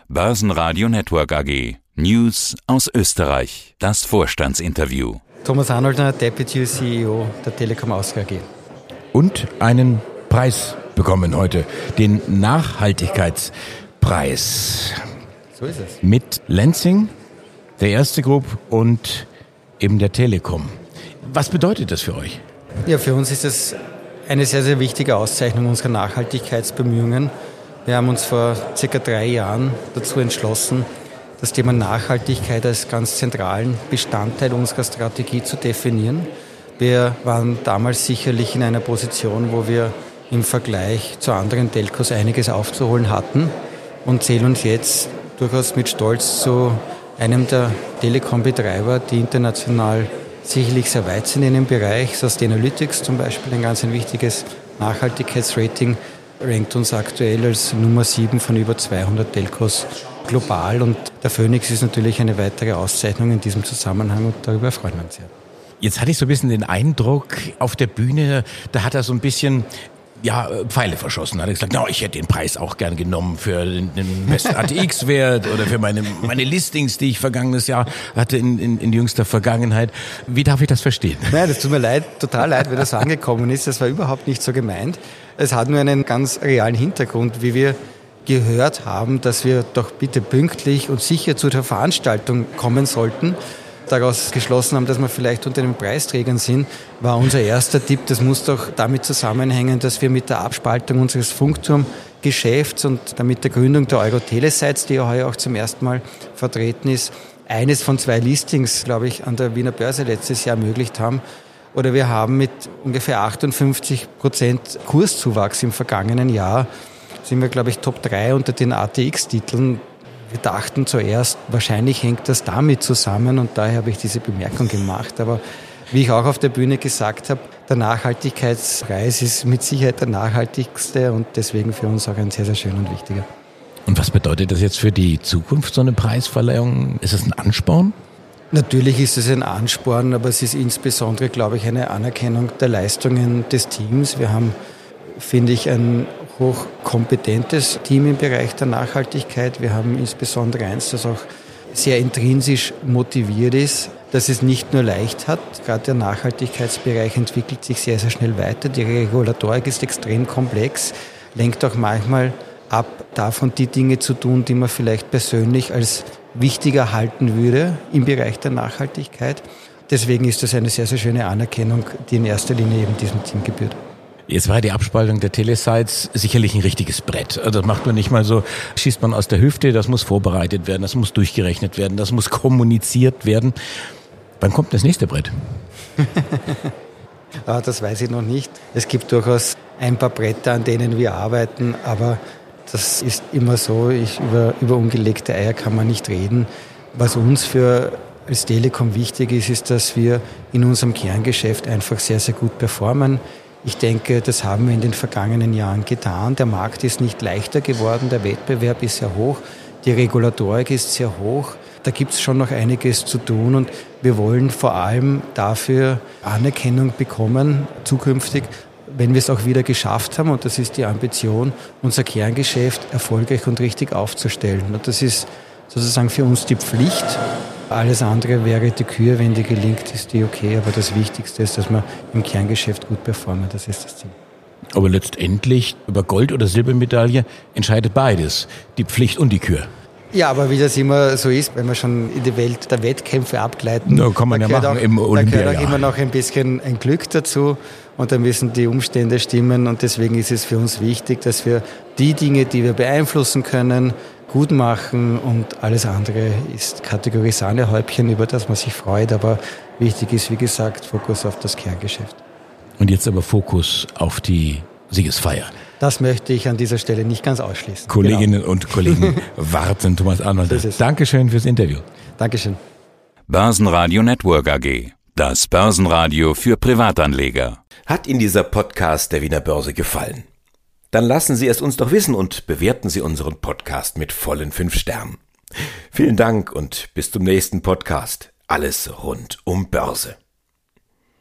Börsenradio Network AG. News aus Österreich. Das Vorstandsinterview. Thomas Arnoldner, Deputy CEO der Telekom Austria AG. Und einen Preis bekommen heute, den Nachhaltigkeitspreis. So ist es. Mit Lenzing, der Erste Group und eben der Telekom. Was bedeutet das für euch? Ja, für uns ist das eine sehr, sehr wichtige Auszeichnung unserer Nachhaltigkeitsbemühungen. Wir haben uns vor circa 3 Jahren dazu entschlossen, das Thema Nachhaltigkeit als ganz zentralen Bestandteil unserer Strategie zu definieren. Wir waren damals sicherlich in einer Position, wo wir im Vergleich zu anderen Telcos einiges aufzuholen hatten und zählen uns jetzt durchaus mit Stolz zu einem der Telekom-Betreiber, die international sicherlich sehr weit sind in dem Bereich. Sustainalytics zum Beispiel, ein ganz wichtiges Nachhaltigkeitsrating, rankt uns aktuell als Nummer 7 von über 200 Telcos global. Und der Phoenix ist natürlich eine weitere Auszeichnung in diesem Zusammenhang und darüber freuen wir uns sehr. Jetzt hatte ich so ein bisschen den Eindruck, auf der Bühne, da hat er so ein bisschen Pfeile verschossen. Da hat er gesagt, ich hätte den Preis auch gern genommen für den besten ATX-Wert oder für meine Listings, die ich vergangenes Jahr hatte in jüngster Vergangenheit. Wie darf ich das verstehen? Nein, das tut mir leid, total leid, wie das angekommen ist. Das war überhaupt nicht so gemeint. Es hat nur einen ganz realen Hintergrund, wie wir gehört haben, dass wir doch bitte pünktlich und sicher zu der Veranstaltung kommen sollten. Daraus geschlossen haben, dass wir vielleicht unter den Preisträgern sind, war unser erster Tipp. Das muss doch damit zusammenhängen, dass wir mit der Abspaltung unseres Funkturmgeschäfts und damit der Gründung der Euro-Telesites, die ja heuer auch zum ersten Mal vertreten ist, eines von 2 Listings, glaube ich, an der Wiener Börse letztes Jahr ermöglicht haben. Oder wir haben mit ungefähr 58% Kurszuwachs im vergangenen Jahr, sind wir, glaube ich, Top 3 unter den ATX-Titeln. Wir dachten zuerst, wahrscheinlich hängt das damit zusammen und daher habe ich diese Bemerkung gemacht. Aber wie ich auch auf der Bühne gesagt habe, der Nachhaltigkeitspreis ist mit Sicherheit der nachhaltigste und deswegen für uns auch ein sehr, sehr schöner und wichtiger. Und was bedeutet das jetzt für die Zukunft, so eine Preisverleihung? Ist das ein Ansporn? Natürlich ist es ein Ansporn, aber es ist insbesondere, glaube ich, eine Anerkennung der Leistungen des Teams. Wir haben, finde ich, ein hochkompetentes Team im Bereich der Nachhaltigkeit. Wir haben insbesondere eins, das auch sehr intrinsisch motiviert ist, dass es nicht nur leicht hat. Gerade der Nachhaltigkeitsbereich entwickelt sich sehr, sehr schnell weiter. Die Regulatorik ist extrem komplex, lenkt auch manchmal ab, davon die Dinge zu tun, die man vielleicht persönlich als wichtiger halten würde im Bereich der Nachhaltigkeit. Deswegen ist das eine sehr, sehr schöne Anerkennung, die in erster Linie eben diesem Team gebührt. Jetzt war die Abspaltung der Telesites sicherlich ein richtiges Brett. Also das macht man nicht mal so, schießt man aus der Hüfte, das muss vorbereitet werden, das muss durchgerechnet werden, das muss kommuniziert werden. Wann kommt das nächste Brett? Das weiß ich noch nicht. Es gibt durchaus ein paar Bretter, an denen wir arbeiten, aber das ist immer so, über ungelegte Eier kann man nicht reden. Was uns als Telekom wichtig ist, ist, dass wir in unserem Kerngeschäft einfach sehr, sehr gut performen. Ich denke, das haben wir in den vergangenen Jahren getan. Der Markt ist nicht leichter geworden, der Wettbewerb ist sehr hoch, die Regulatorik ist sehr hoch. Da gibt es schon noch einiges zu tun und wir wollen vor allem dafür Anerkennung bekommen, zukünftig, wenn wir es auch wieder geschafft haben, und das ist die Ambition, unser Kerngeschäft erfolgreich und richtig aufzustellen. Und das ist sozusagen für uns die Pflicht. Alles andere wäre die Kür, wenn die gelingt, ist die okay. Aber das Wichtigste ist, dass wir im Kerngeschäft gut performen. Das ist das Ziel. Aber letztendlich über Gold- oder Silbermedaille entscheidet beides, die Pflicht und die Kür. Ja, aber wie das immer so ist, wenn wir schon in die Welt der Wettkämpfe abgleiten, da kann man ja machen im Olympiajahr. Da gehört auch immer noch ein bisschen ein Glück dazu und da müssen die Umstände stimmen und deswegen ist es für uns wichtig, dass wir die Dinge, die wir beeinflussen können, gut machen und alles andere ist Kategorie Sahnehäubchen, über das man sich freut, aber wichtig ist, wie gesagt, Fokus auf das Kerngeschäft. Und jetzt aber Fokus auf die Siegesfeier. Das möchte ich an dieser Stelle nicht ganz ausschließen. Kolleginnen und Kollegen warten. Thomas Arnold, Dankeschön fürs Interview. Dankeschön. Börsenradio Network AG. Das Börsenradio für Privatanleger. Hat Ihnen dieser Podcast der Wiener Börse gefallen? Dann lassen Sie es uns doch wissen und bewerten Sie unseren Podcast mit vollen 5 Sternen. Vielen Dank und bis zum nächsten Podcast. Alles rund um Börse.